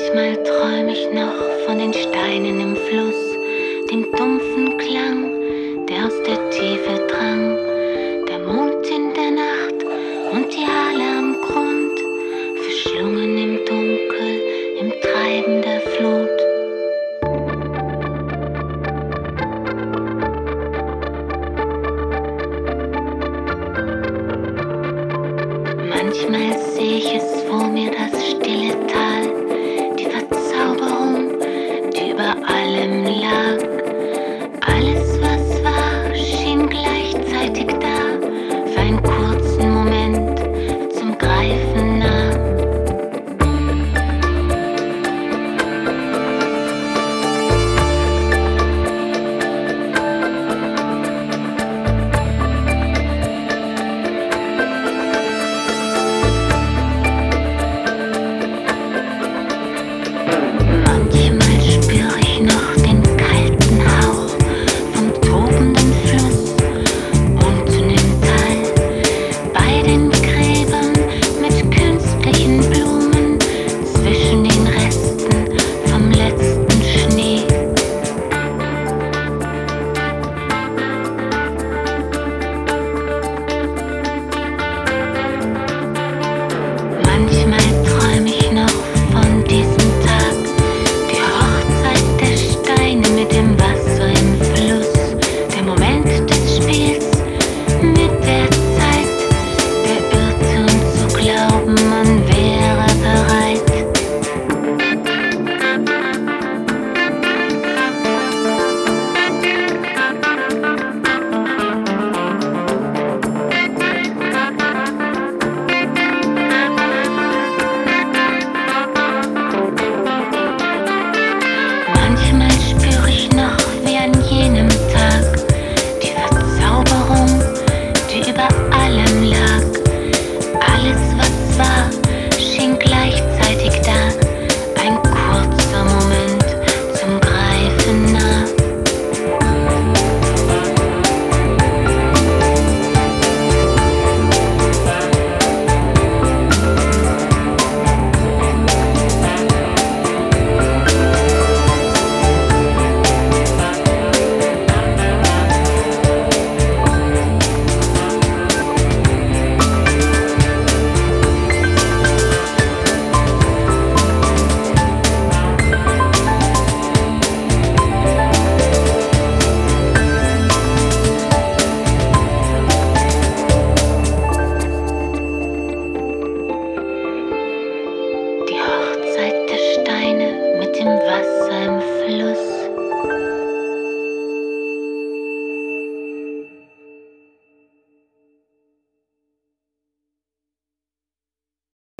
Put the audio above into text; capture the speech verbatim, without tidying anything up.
Manchmal träum ich noch von den Steinen im Fluss, dem dumpfen Klang, der aus der Tiefe drang, der Mond in der Nacht und die Aale am Grund, verschlungen im Dunkel, im Treiben der Flut. Manchmal seh ich es vor mir, das stille Tal, die Verzauberung, die über allem lag. Alles, was war, schien gleichzeitig da, für einen kurzen Moment zum Greifen nah. Manchmal spür ich noch den kalten Hauch vom tobenden Fluss unten im Tal, bei den Gräbern mit künstlichen Blumen zwischen den Resten vom letzten Schnee. Manchmal träum ich noch von diesem Tag, die Hochzeit der Steine mit dem Wasser im Fluss, der Moment des Spiels mit der Zeit, der Irrtum zu glauben, man wäre bereit. Manchmal spür ich noch wie an jenem Tag die Verzauberung, die über allem lag. Alles, was war, schien gleich